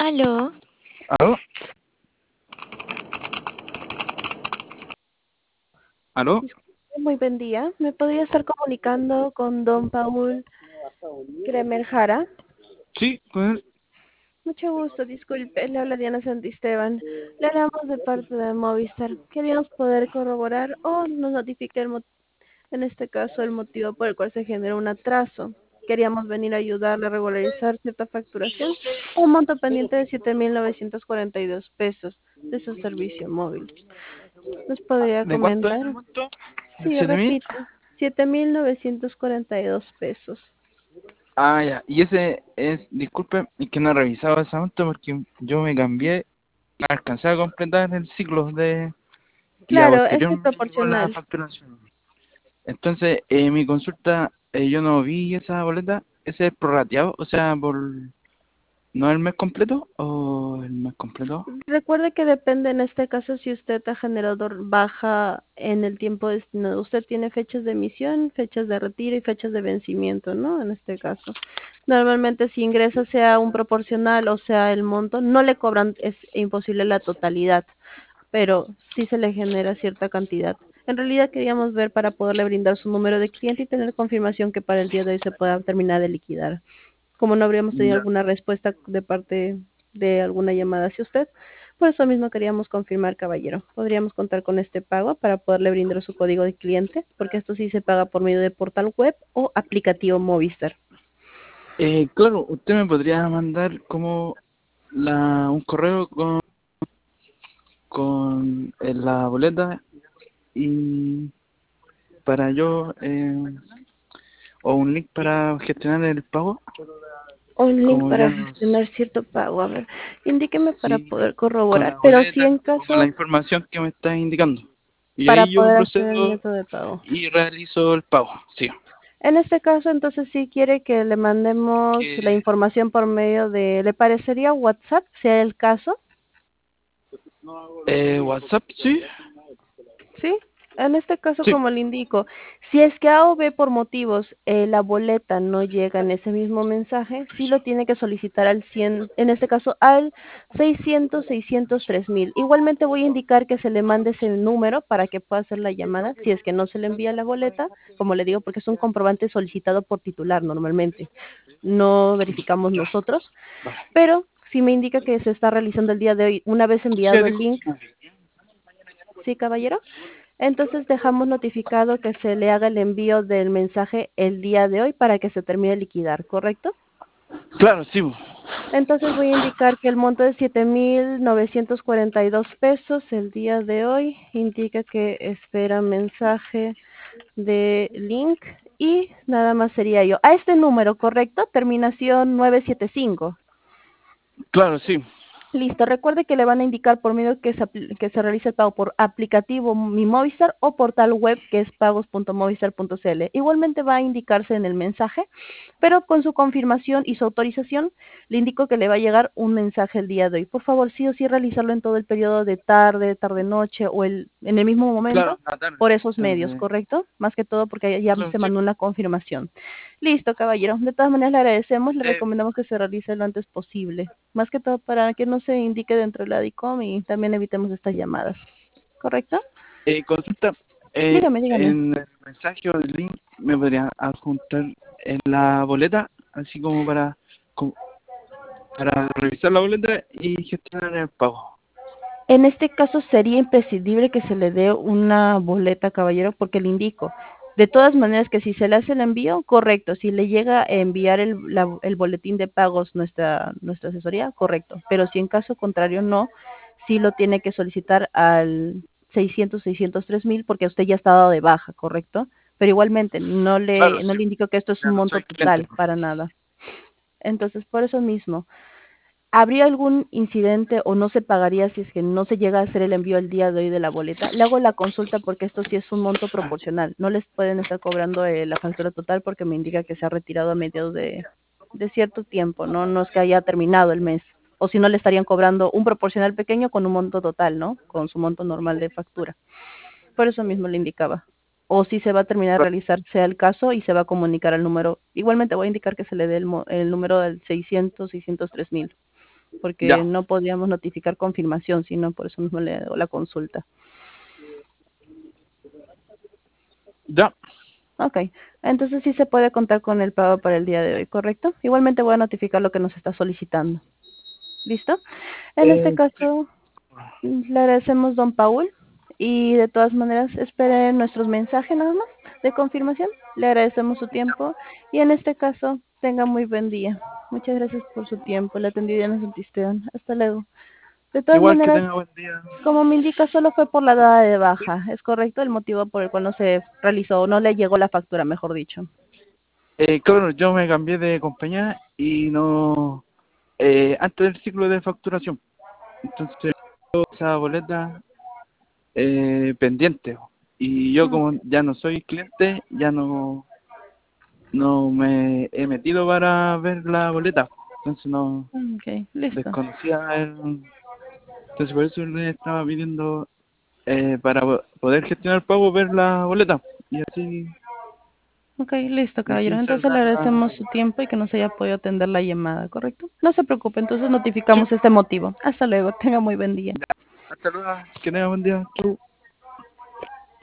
Aló, ¿Aló? ¿Aló? Disculpe, muy buen día. ¿Me podría estar comunicando con don Paul Kremer Jara? Sí, con él. Mucho gusto, disculpe, le habla Diana Santisteban. Le hablamos de parte de Movistar. Queríamos poder corroborar o nos notifique en este caso el motivo por el cual se generó un atraso. Queríamos venir a ayudarle a regularizar cierta facturación, un monto pendiente de 7.942 pesos de su servicio móvil. ¿Nos podría ¿De cuánto es comentar? el monto? ¿De Sí, 7.000? repito, 7.942 pesos. Ah, ya. Y ese es, disculpe, es que no he revisado ese monto porque yo me cambié y no alcancé a completar el ciclo de... Y a Claro, posterior este me llegó la proporcional. facturación. Entonces, mi consulta, yo no vi esa boleta. ¿Ese es prorrateado? O sea, por... ¿No el mes completo o el mes completo? Recuerde que depende en este caso si usted ha generado baja en el tiempo destinado. Usted tiene fechas de emisión, fechas de retiro y fechas de vencimiento, ¿no? En este caso. Normalmente si ingresa sea un proporcional o sea el monto, no le cobran, es imposible la totalidad, pero sí se le genera cierta cantidad. En realidad queríamos ver para poderle brindar su número de cliente y tener confirmación que para el día de hoy se pueda terminar de liquidar. Como no habríamos tenido Ya. alguna respuesta de parte de alguna llamada hacia usted, por eso mismo queríamos confirmar, caballero. ¿Podríamos contar con este pago para poderle brindar su código de cliente? Porque esto sí se paga por medio de portal web o aplicativo Movistar. Claro, usted me podría mandar como un correo con la boleta y para yo o un link para gestionar el pago, O un link como para ya nos... gestionar cierto pago. A ver, indíqueme para Sí, poder con corroborar. la Pero sí boleta en o con la caso, información que me está indicando. Y para ahí yo poder hacer el procedo método de pago. y realizo el pago. Sí. En este caso, entonces, sí quiere que le mandemos la Que, información por medio de, ¿le parecería WhatsApp, sea el caso? WhatsApp, sí. Sí, en este caso, Sí. como le indico, si es que A o B por motivos la boleta no llega en ese mismo mensaje, sí lo tiene que solicitar al 100, en este caso al 600-603.000. Igualmente voy a indicar que se le mande ese número para que pueda hacer la llamada, si es que no se le envía la boleta, como le digo, porque es un comprobante solicitado por titular normalmente, no verificamos Ya. nosotros, Vale. pero si me indica que se está realizando el día de hoy, una vez ¿Qué día enviado el dijo? link, ¿sí, caballero? Entonces dejamos notificado que se le haga el envío del mensaje el día de hoy para que se termine de liquidar, ¿correcto? Claro, sí. Bo. Entonces voy a indicar que el monto es 7.942 pesos el día de hoy. Indica que espera mensaje de link y nada más sería yo. A este número, ¿correcto? Terminación 975. Claro, sí. Listo, recuerde que le van a indicar por medio que se realice el pago por aplicativo Mi Movistar o portal web que es pagos.movistar.cl. Igualmente va a indicarse en el mensaje, pero con su confirmación y su autorización le indico que le va a llegar un mensaje el día de hoy. Por favor, sí o sí realizarlo en todo el periodo de tarde, tarde-noche o en el mismo Claro, momento la tarde. por esos medios, Tarde. ¿correcto? Más que todo porque ya Claro, se sí. mandó una confirmación. Listo, caballero. De todas maneras le agradecemos, le Eh, recomendamos que se realice lo antes posible. Más que todo para que no se indique dentro de la DICOM y también evitemos estas llamadas. ¿Correcto? consulta, Dígame, dígame. en el mensaje o el link me podría adjuntar en la boleta, así como para revisar la boleta y gestionar el pago. En este caso sería imprescindible que se le dé una boleta, caballero, porque le indico. De todas maneras que si se le hace el envío, correcto. Si le llega a enviar el boletín de pagos nuestra asesoría, correcto. Pero si en caso contrario no, sí lo tiene que solicitar al 600-603.000 porque usted ya está dado de baja, correcto. Pero igualmente Claro, no sí. le indico que esto es Ya un no monto soy cliente. total para nada. Entonces, por eso mismo. ¿Habría algún incidente o no se pagaría si es que no se llega a hacer el envío el día de hoy de la boleta? Le hago la consulta porque esto sí es un monto proporcional. No les pueden estar cobrando la factura total porque me indica que se ha retirado a mediados de cierto tiempo, ¿no? No es que haya terminado el mes. O si no, le estarían cobrando un proporcional pequeño con un monto total, ¿no? Con su monto normal de factura. Por eso mismo le indicaba. O si se va a terminar de realizar, sea el caso, y se va a comunicar al número. Igualmente voy a indicar que se le dé el número del 600-603.000. porque Ya, no podíamos notificar confirmación, sino por eso mismo le hago la consulta. ya. Ok, entonces sí se puede contar con el pago para el día de hoy, ¿correcto? Igualmente voy a notificar lo que nos está solicitando. ¿Listo? En este Sí. caso, le agradecemos, don Paul, y de todas maneras espere nuestros mensajes nada más de confirmación. Le agradecemos su tiempo y en este caso tenga muy buen día. Muchas gracias por su tiempo. Le atendí Diana Santisteban. Hasta luego. De todas Igual que maneras, tenga buen día. como me indica, solo fue por la dada de Sí. baja. ¿Es correcto el motivo por el cual no se realizó o no le llegó la factura, mejor dicho? Claro, yo me cambié de compañía y no, antes del ciclo de facturación. Entonces, esa boleta pendiente. Y yo Mm, como ya no soy cliente, ya no me he metido para ver la boleta. Entonces no ok, listo. desconocía el... Entonces por eso le estaba pidiendo para poder gestionar el pago, ver la boleta. Ok, listo, Y así caballero. hacer Entonces le la... agradecemos su tiempo y que nos haya podido atender la llamada, ¿correcto? No se preocupe, entonces Sí, notificamos este motivo. Hasta luego, tenga muy buen día. hasta luego, que tenga buen día. Chau.